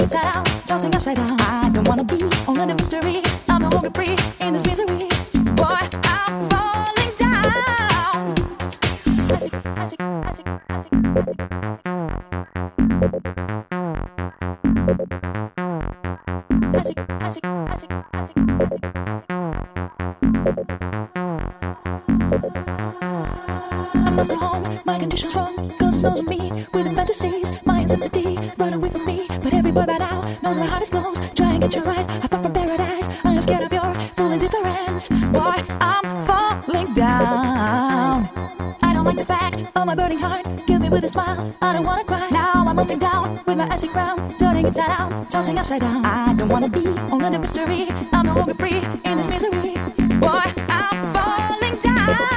inside out, tossing upside down. I don't wanna be only the mystery. I'm no longer free in this misery. Boy, I'm falling down. Classic, classic, classic, classic. Classic, classic, classic, classic. I must go home, my condition's wrong. Ghosts knows me with the fantasies. My intensity run away from me. But every boy by now knows my heart is closed. Try and get your eyes, I far from paradise. I am scared of your full indifference. Boy, I'm falling down. I don't like the fact of my burning heart. Kill me with a smile, I don't wanna cry. Now I'm melting down with my icy crown. Turning inside out, tossing upside down. I don't wanna be only the mystery. I'm no longer free in this misery. Boy, I'm falling down.